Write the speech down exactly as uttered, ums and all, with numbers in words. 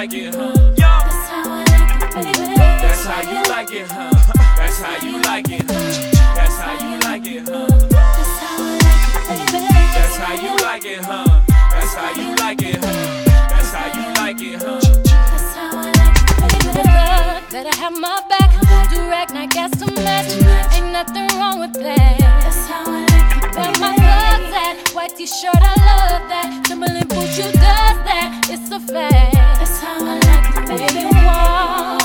like it, huh? That's how I like it, baby. That's how you like it, huh? That's how you like it, huh? That's how you like it, huh? That's how I like it, baby. That's how you like it, huh? That's how you like it, huh? That's how you like it, huh? That's how I like it, baby. Better have my back, direct, not gas to match. Ain't nothing wrong with that. That's how I like it, baby. Where my love's at, white t-shirt, I love that. Timberland boots, you does that. It's a fact. That's how I like it, baby. Wow.